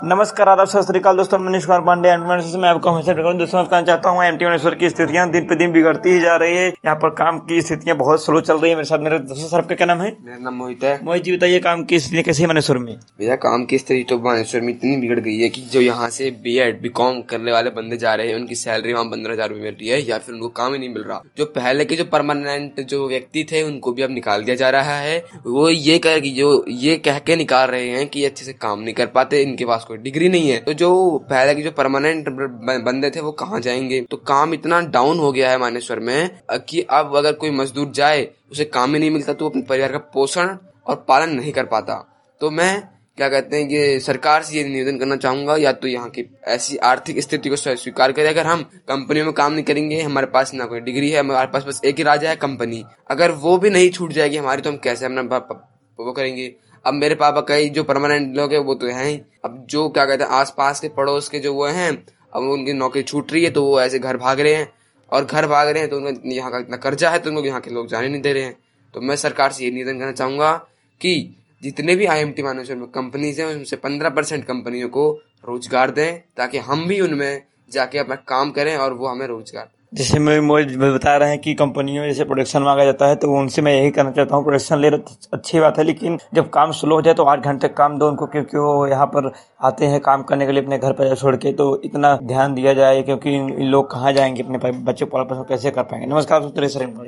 नमस्कार, आदाब, सत श्री अकाल दोस्तों। मनीष कुमार पांडे एंटरप्रेन्योर में आपका हमेशा दोस्तों कहना चाहता हूँ। एमटी भुवनेश्वर की स्थितियां दिन पे दिन बिगड़ती ही जा रही है। यहाँ पर काम की स्थितियां बहुत स्लो चल रही है। मेरे साथ मेरे दोस्तों, सर आपका क्या नाम है? मेरा नाम मोहित है। मोहित जी बताइए, काम की स्थिति कैसी है भुवनेश्वर में? भैया काम की स्थिति तो भुवनेश्वर में इतनी बिगड़ गई है कि जो यहाँ से बीएड बीकॉम करने वाले बंदे जा रहे हैं उनकी सैलरी वहाँ 15,000 रुपए मिल रही है या फिर उनको काम ही नहीं मिल रहा। जो पहले के जो परमानेंट जो व्यक्ति थे उनको भी अब निकाल दिया जा रहा है। वो ये कह के निकाल रहे हैं कि अच्छे से काम नहीं कर पाते, इनके पास कोई डिग्री नहीं है। तो जो पहले के जो परमानेंट बंदे थे वो कहाँ जाएंगे? तो काम इतना डाउन हो गया है भुवनेश्वर में कि अब अगर कोई मजदूर जाए उसे काम ही नहीं मिलता तो अपने परिवार का पोषण और पालन नहीं कर पाता। तो मैं क्या कहते हैं कि सरकार से ये निवेदन करना चाहूंगा, या तो यहाँ की ऐसी आर्थिक स्थिति को स्वीकार करें। अगर हम कंपनियों में काम नहीं करेंगे, हमारे पास ना कोई डिग्री है, हमारे पास बस एक ही राजा है कंपनी, अगर वो भी नहीं छूट जाएगी हमारी, तो हम कैसे अपना वो करेंगे? अब मेरे पापा कई जो परमानेंट लोग हैं वो तो हैं ही, अब जो क्या कहते हैं आसपास के पड़ोस के जो वो हैं, अब उनकी नौकरी छूट रही है तो वो ऐसे घर भाग रहे हैं, और घर भाग रहे हैं तो उनको यहाँ का इतना कर्जा है तो उनको यहाँ के लोग जाने नहीं दे रहे हैं। तो मैं सरकार से ये निवेदन करना चाहूंगा कि जितने भी आईएमटी भुवनेश्वर में कंपनीज हैं उनसे 15% कंपनियों को रोजगार दें, ताकि हम भी उनमें जाके अपना काम करें और वो हमें रोजगार। जैसे मोहित बता रहे हैं कि कंपनियों में जैसे प्रोडक्शन मांगा जाता है, तो उनसे मैं यही कहना चाहता हूँ, प्रोडक्शन ले रहे अच्छी बात है, लेकिन जब काम स्लो हो जाए तो 8 घंटे काम दो उनको, क्योंकि वो यहाँ पर आते हैं काम करने के लिए अपने घर पर छोड़ के। तो इतना ध्यान दिया जाए, क्योंकि इन लोग कहाँ जाएंगे, अपने बच्चे को कैसे कर पाएंगे। नमस्कार।